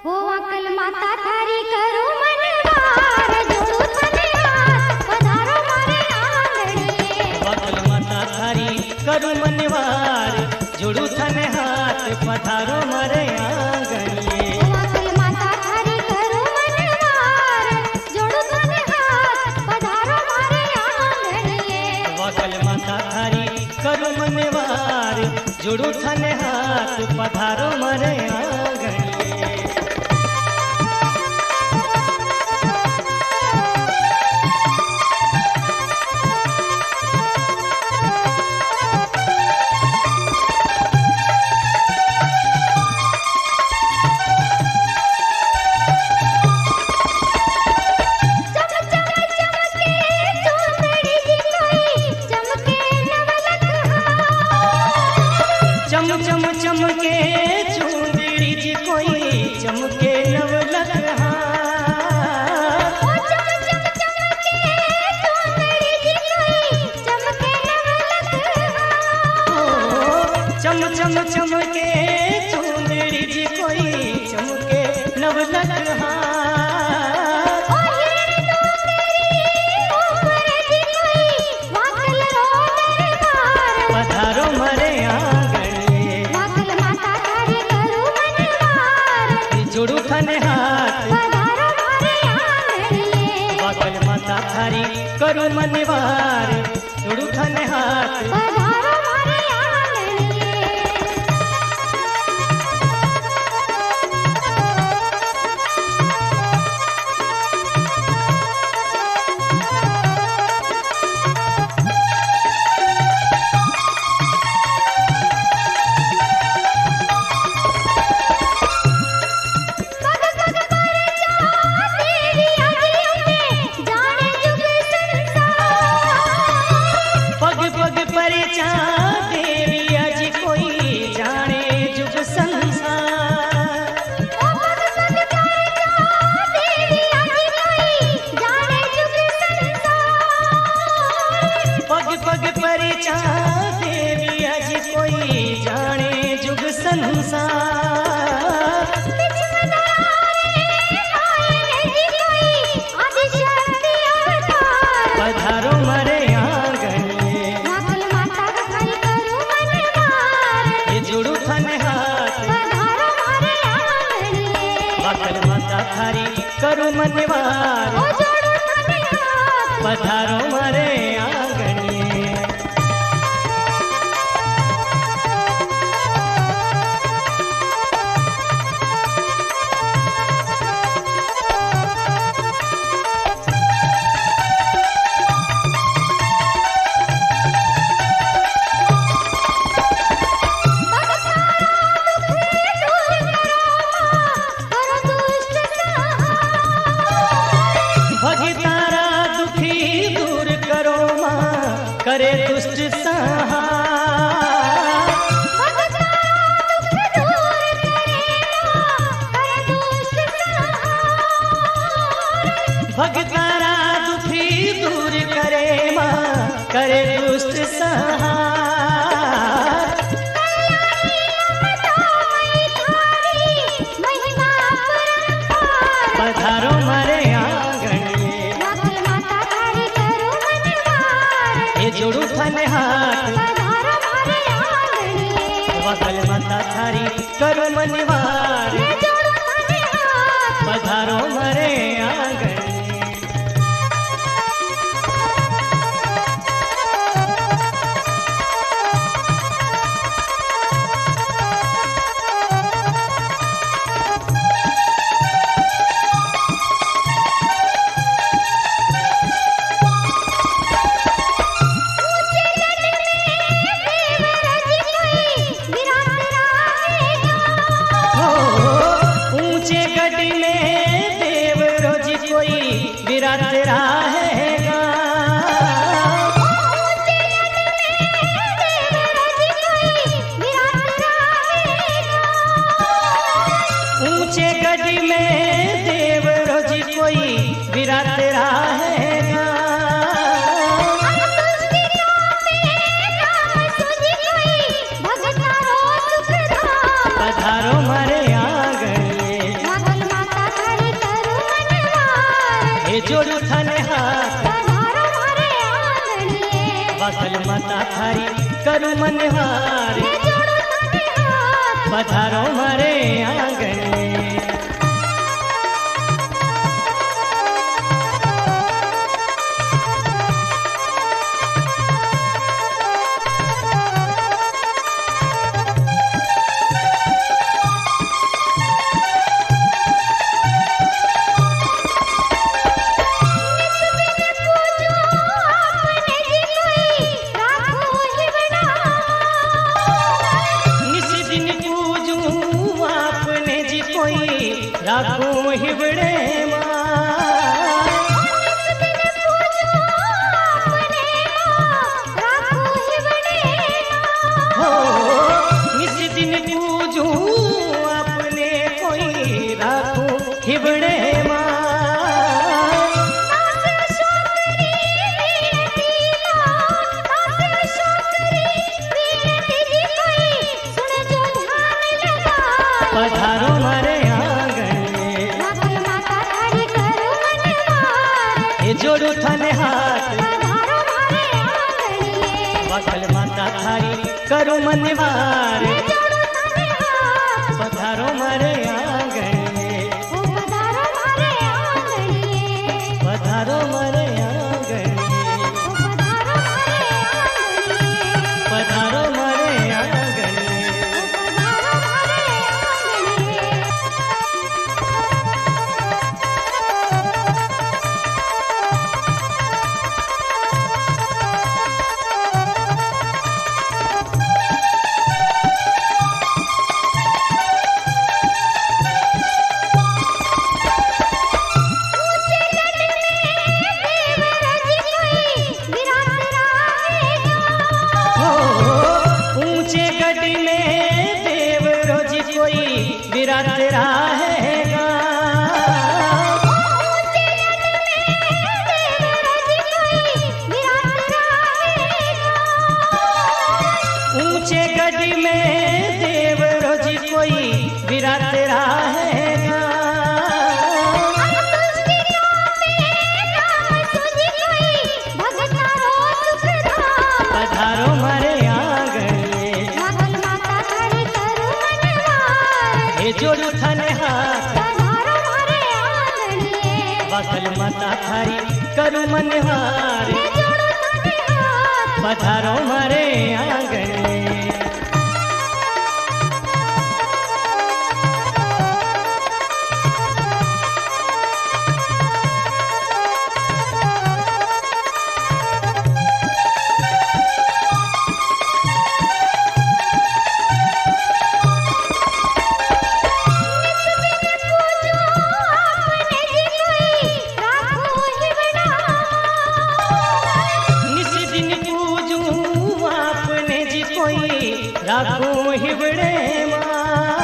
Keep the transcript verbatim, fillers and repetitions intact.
हो अकल माता थारी करो मनवार जोड़ू थने हाथ पधारो मारे आंगणिए। अकल माता थारी करू मनवार जोड़ू थने हाथ पधारो मारे आंगणिए। हो अकल माता थारी करो मनवार जोड़ू थने हाथ पधारो मारे आंगणिए। अकल माता थारी करू मनवार जोड़ू थने हाथ पधारो मारे आंगणिए। चम चम चमके चूंदड़ी जी कोई चमके नवलख हार। ओ चम चम चमके चूंदड़ी जी कोई चमके नवलख हार। चम चम चमके चूंदड़ी जी कोई चमके नवलख हार। ओ हिरण डोंगरी ऊपर जी कोई वाकल रो दरबार पधारो मरे आंगणिए। वाकल माता थारी करू मनवार जोड़ू थने हाथ पधारो मारे आंगणिए। वाकल माता थारी करू मनवार जोड़ू थने हाथ पधारो मारे आंगणिए। पग पग पर देवी आज कोई जाने जुग संसार। पग पग पर देवी आज कोई जाने जुग संसार। पग पग पर देवी आज कोई जाने जुग संसार। पग पग पर देवी आज कोई जाने जुग संसार। पधारो मरे आंगणिए। वाकल माता थारी करू मनवार जोड़ू थने हाथ पधारो मारे आंगणिए। वाकल माता थारी करू मनवार ओ जोड़ू थने हाथ पधारो मरे आंगणिए। भगतारा दुखी दूर करो माँ करे दुष्ट संहार। भगतारा दुखी दूर करे माँ करे दुष्ट संहार। पधारो मरे आंगणिए। वाकल माता थारी करू मनवार ये जोड़ू थने हाथ पधारो मारे आंगणिए। वाकल माता थारी करू मनवार मैं जोड़ू थने हाथ पधारो मरे आंगणिए। ऊंचे गढ़ में देव रोज कोई विराट रहेगा। ऊंचे गढ़ में देव रोज कोई विराट रहेगा। पधारो मरे आंगणिए। बकल माता थारी करू मनवार मैं जोड़ू थाने हाथ पधारो मारे आंगन में। राखूं हिबड़े हो निस दिन पूजू अपने कोई राखूं हिबड़े माँ। पधारो मारे जोड़ू थाने हाथ बकल माता थारी करू मनवार पधारो मारे आंगन में। पधारो मारे आंगन में। पधारो मारे आंगन में। विराट रहेगा ऊंचे गढ़ में देव रोज कोई विराट रहेगा। पधारो मारे आंगन में। जोड़ू थाने हाथ बकल माता थारी करू मनवार पधारो मारे आंगन में। राखूं हिबड़े माँ।